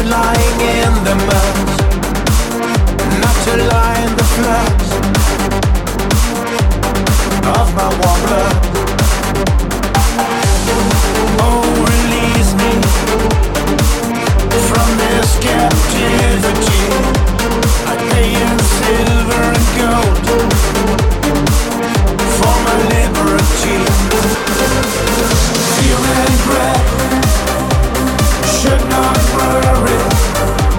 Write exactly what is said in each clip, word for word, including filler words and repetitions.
lying in the mud, not to lie in the floods of my warm blood. Oh, release me from this captivity. I pay in silver and gold for my liberty. Fear and breath should not worry.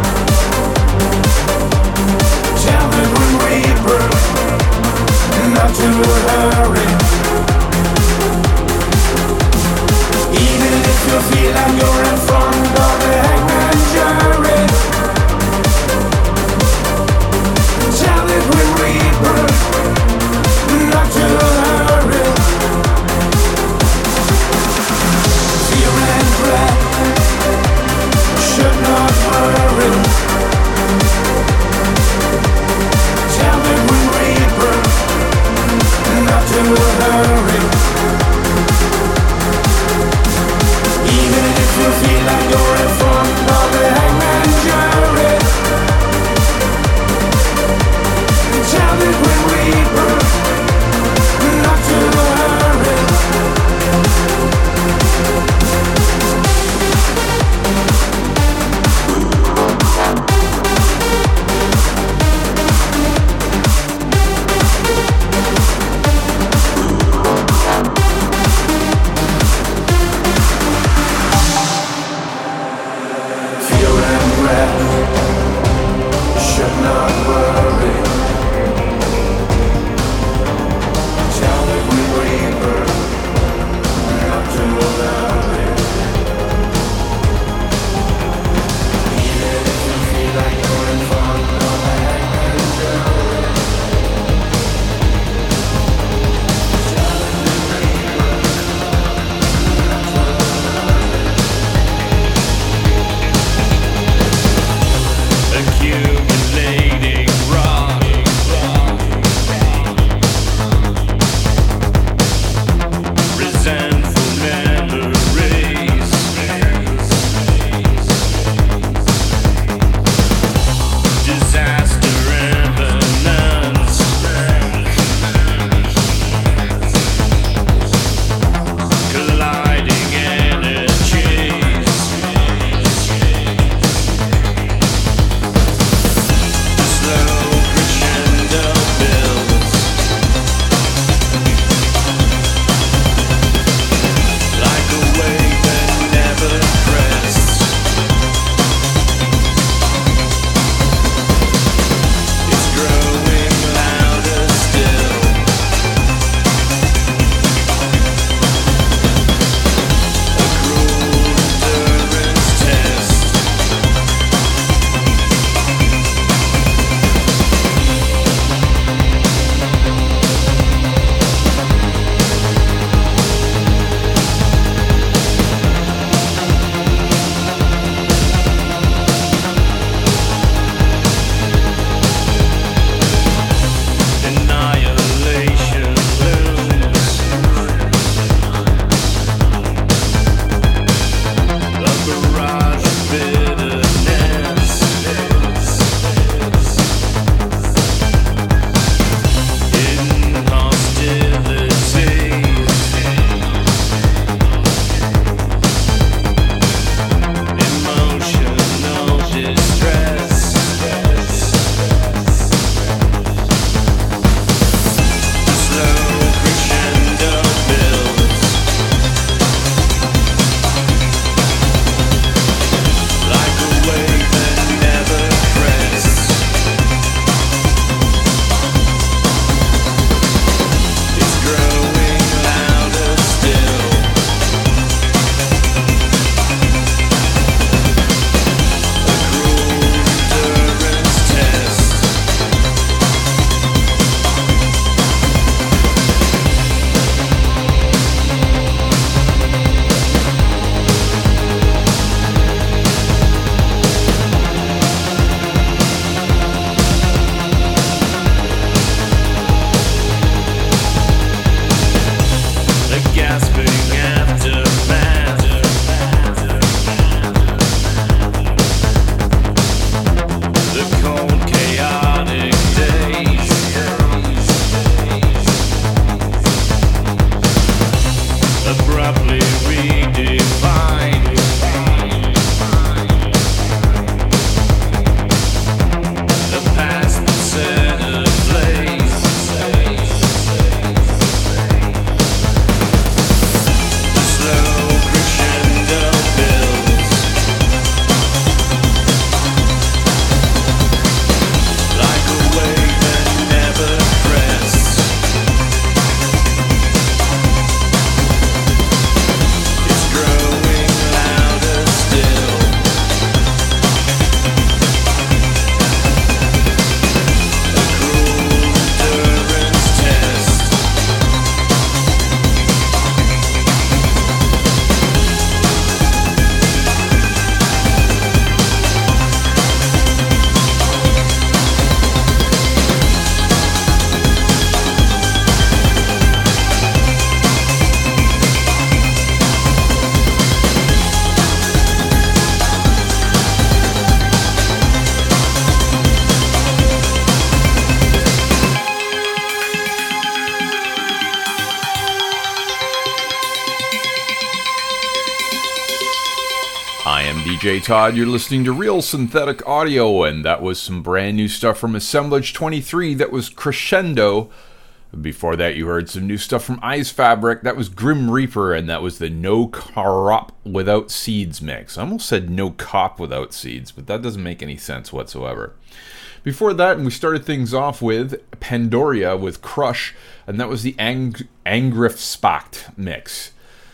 J Todd. You're listening to Real Synthetic Audio, and that was some brand new stuff from Assemblage twenty-three. That was Crescendo. Before that, you heard some new stuff from Eyes Fabric. That was Grim Reaper, and that was the No Crop Without Seeds mix. I almost said No Cop Without Seeds, but that doesn't make any sense whatsoever. Before that, and we started things off with Pandoria with Crush, and that was the Ang- Angriff Spakt mix.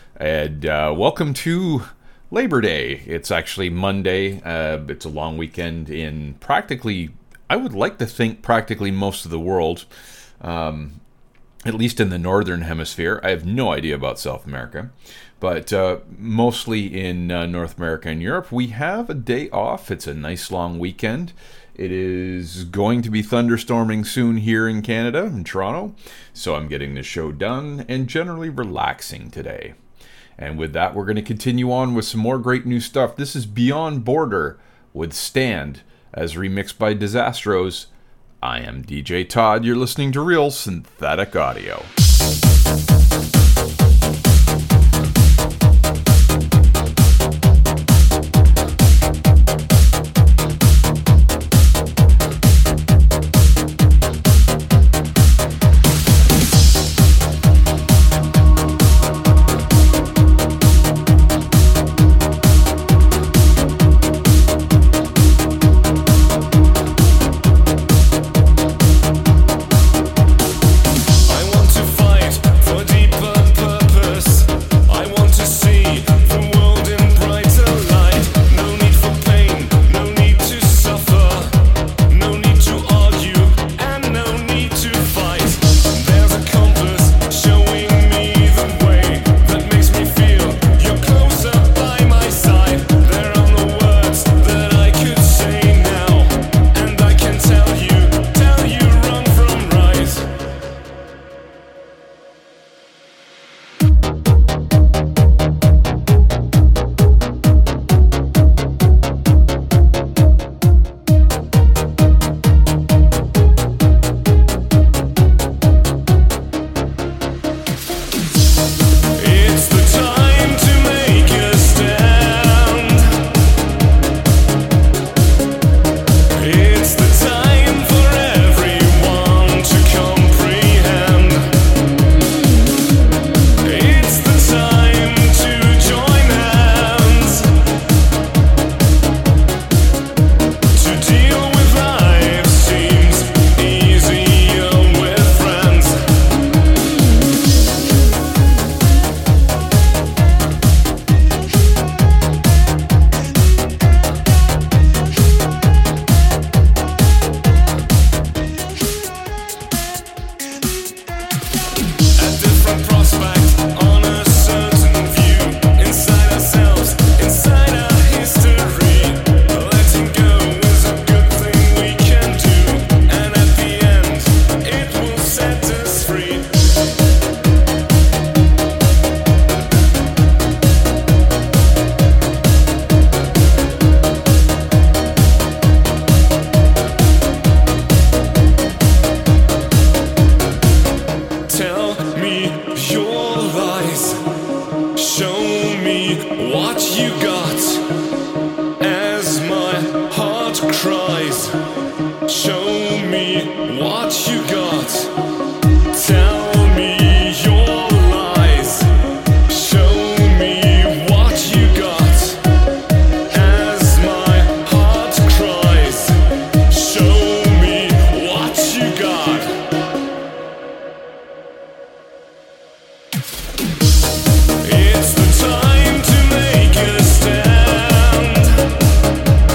And uh, welcome to Labor Day. It's actually Monday. Uh, it's a long weekend in practically, I would like to think practically most of the world, um, at least in the Northern Hemisphere. I have no idea about South America, but uh, mostly in uh, North America and Europe, we have a day off. It's a nice long weekend. It is going to be thunderstorming soon here in Canada, in Toronto, so I'm getting the show done and generally relaxing today. And with that, we're going to continue on with some more great new stuff. This is Beyond Border with Stand, as remixed by Disastros. I am D J Todd. You're listening to Real Synthetic Audio.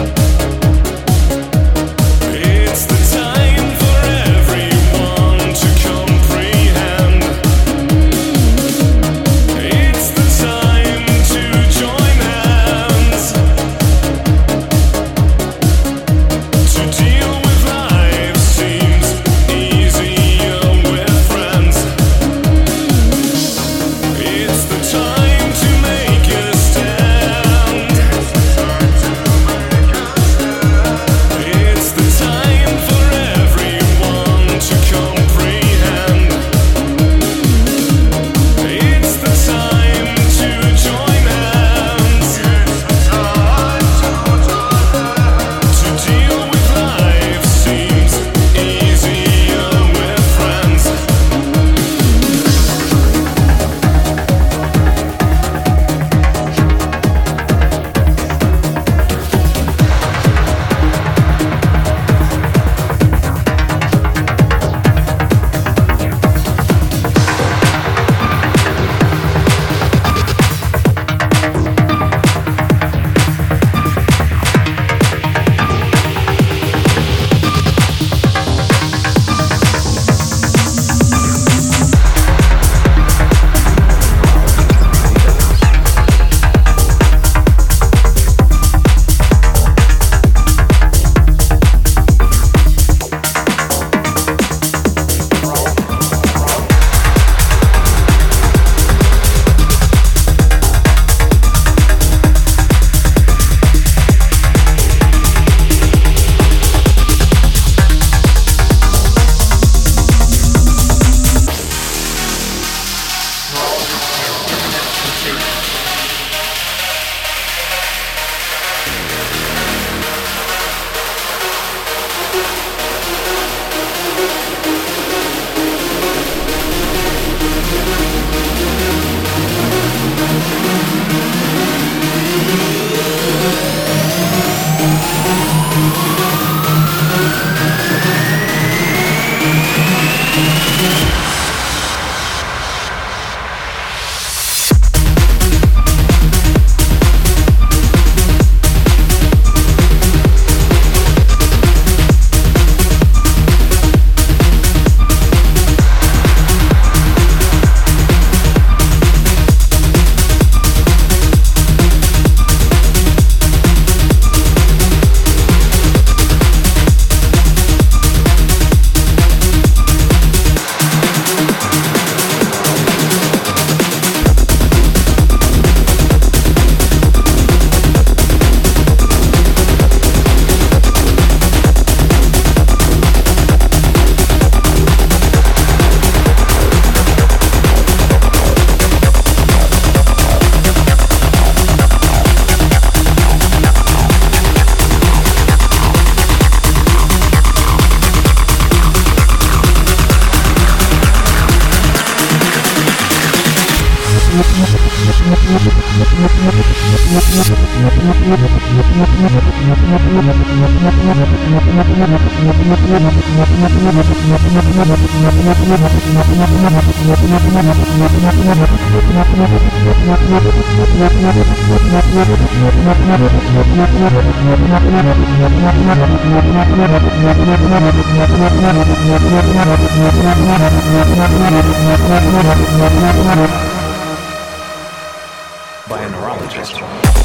It's the time for everyone to By a neurologist.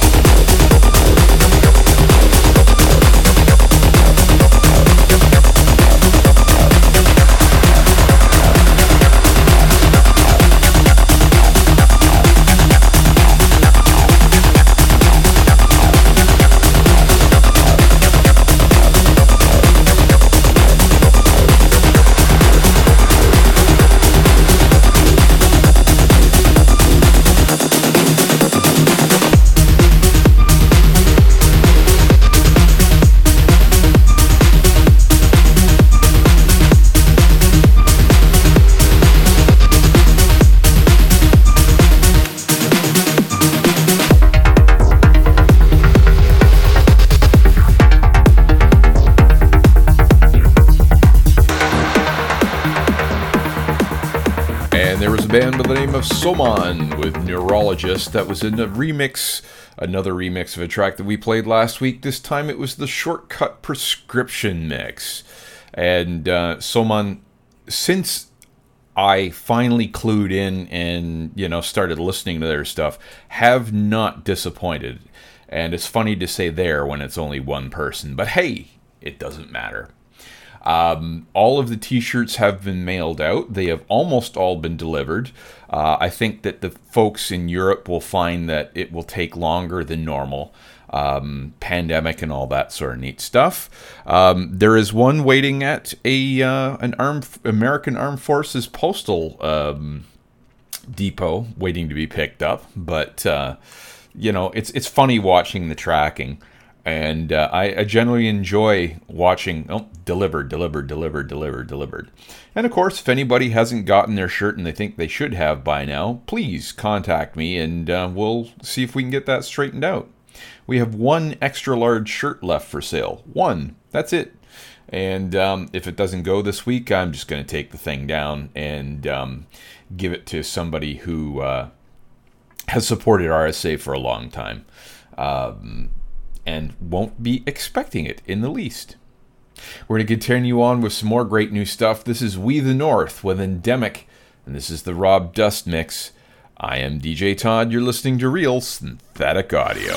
Band by the name of Soman with Neurologist. That was in a remix, another remix of a track that we played last week. This time it was the Shortcut Prescription mix. And uh, Soman, since I finally clued in and, you know, started listening to their stuff, have not disappointed. And it's funny to say there when it's only one person, but hey, it doesn't matter. Um, all of the t-shirts have been mailed out. They have almost all been delivered. Uh, I think that the folks in Europe will find that it will take longer than normal. Um, pandemic and all that sort of neat stuff. Um, there is one waiting at a uh, an armed American Armed Forces postal um, depot waiting to be picked up. But uh, you know, it's it's funny watching the tracking. And uh, I, I generally enjoy watching, oh, delivered, delivered, delivered, delivered, delivered. And of course, if anybody hasn't gotten their shirt and they think they should have by now, please contact me and uh, we'll see if we can get that straightened out. We have one extra large shirt left for sale. One. That's it. And um, if it doesn't go this week, I'm just going to take the thing down and um, give it to somebody who uh, has supported R S A for a long time. Um... and won't be expecting it in the least. We're going to continue on with some more great new stuff. This is We the North with Endemic, and this is the Rob Dust Mix. I am D J Todd. You're listening to Real Synthetic Audio.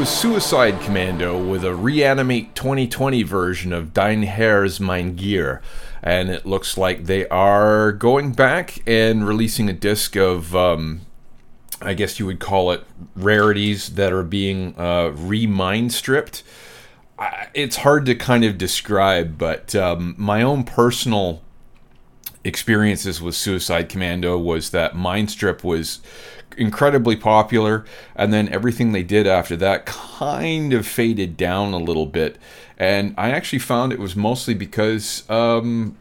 was Suicide Commando with a Reanimate twenty twenty version of Dein Herz mein Gier. And it looks like they are going back and releasing a disc of, um, I guess you would call it, rarities that are being uh, re-mind stripped. I, it's hard to kind of describe, but um, my own personal experiences with Suicide Commando was that Mindstrip was incredibly popular, and then everything they did after that kind of faded down a little bit. And I actually found it was mostly because um,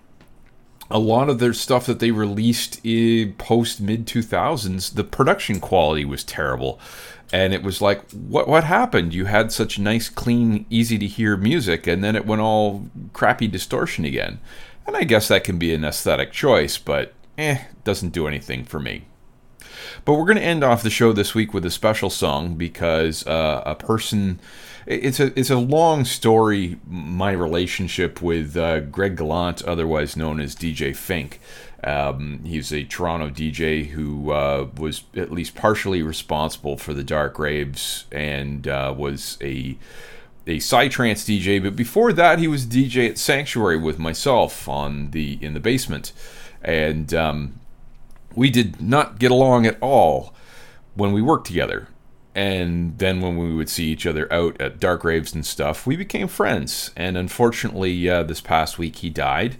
a lot of their stuff that they released in post mid two thousands, the production quality was terrible. And it was like, what what happened? You had such nice, clean, easy to hear music, and then it went all crappy distortion again. And I guess that can be an aesthetic choice, but eh, doesn't do anything for me. But we're going to end off the show this week with a special song because uh, a person, it's a it's a long story, my relationship with uh, Greg Gallant, otherwise known as D J Fink. Um, he's a Toronto D J who uh, was at least partially responsible for the Dark Raves and uh, was a a psytrance D J, but before that he was D J at Sanctuary with myself on the in the basement, and um, we did not get along at all when we worked together. And then when we would see each other out at Dark Raves and stuff, we became friends. And unfortunately, uh, this past week he died,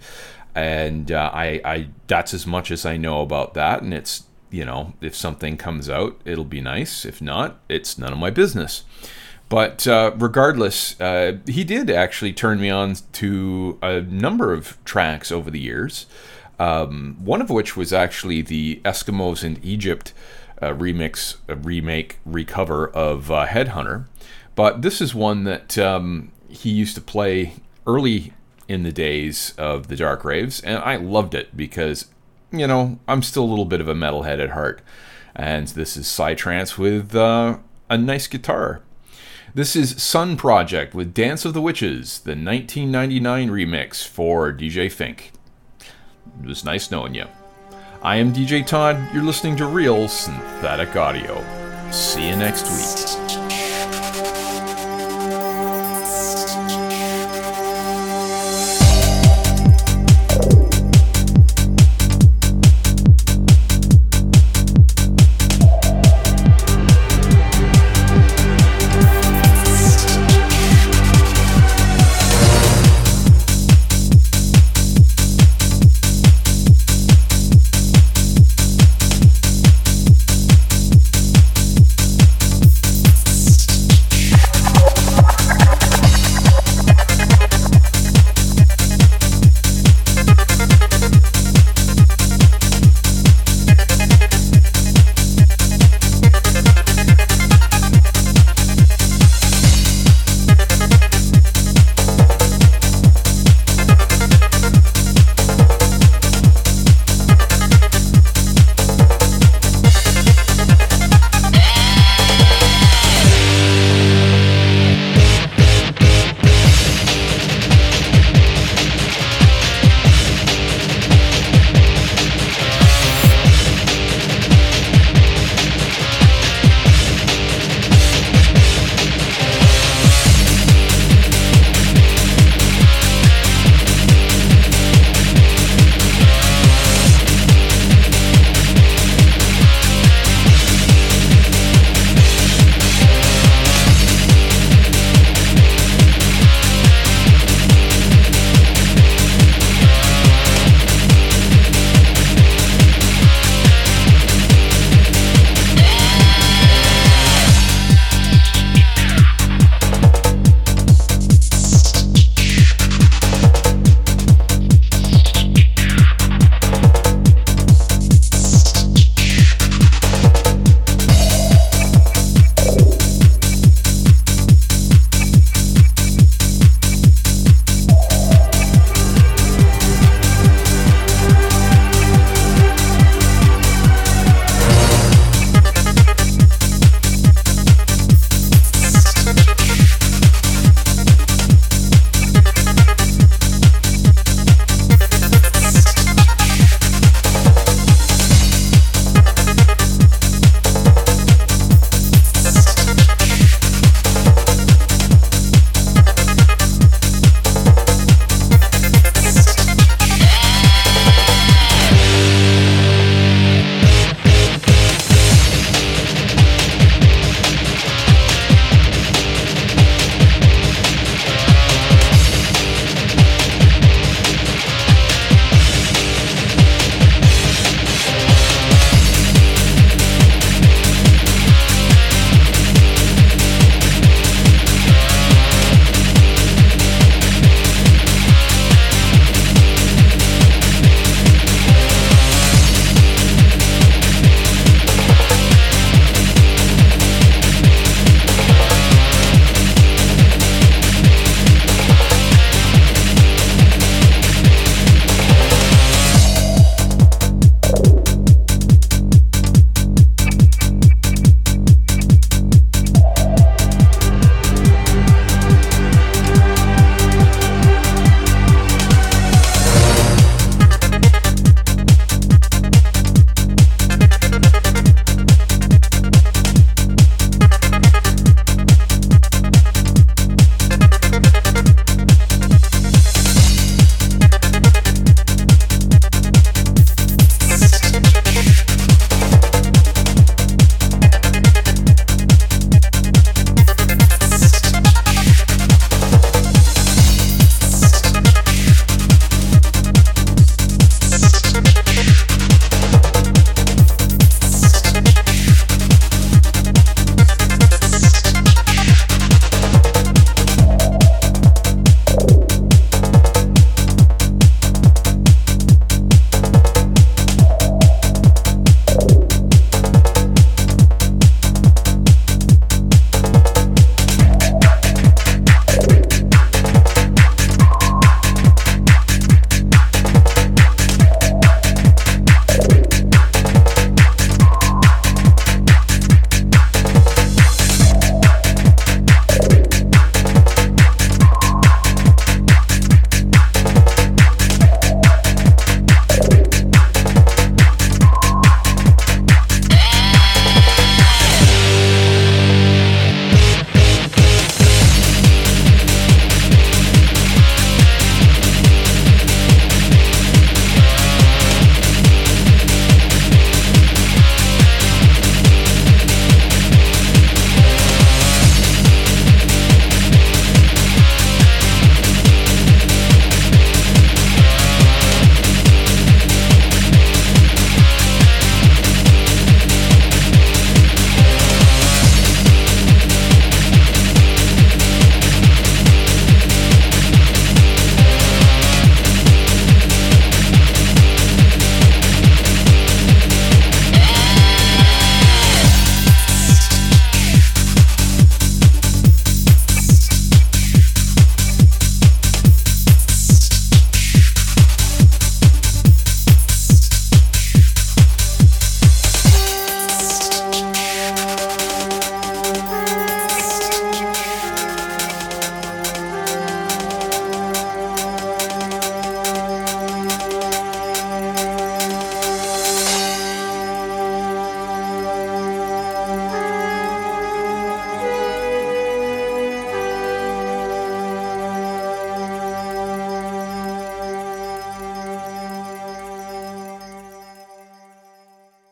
and uh, I, I that's as much as I know about that. And it's, you know, if something comes out, it'll be nice. If not, it's none of my business. But uh, regardless, uh, he did actually turn me on to a number of tracks over the years, um, one of which was actually the Eskimos in Egypt uh, remix, uh, remake, recover of uh, Headhunter. But this is one that um, he used to play early in the days of the Dark Raves, and I loved it because, you know, I'm still a little bit of a metalhead at heart. And this is Psytrance with uh, a nice guitar. This is Sun Project with Dance of the Witches, the nineteen ninety-nine remix for D J Fink. It was nice knowing you. I am D J Todd. You're listening to Real Synthetic Audio. See you next week.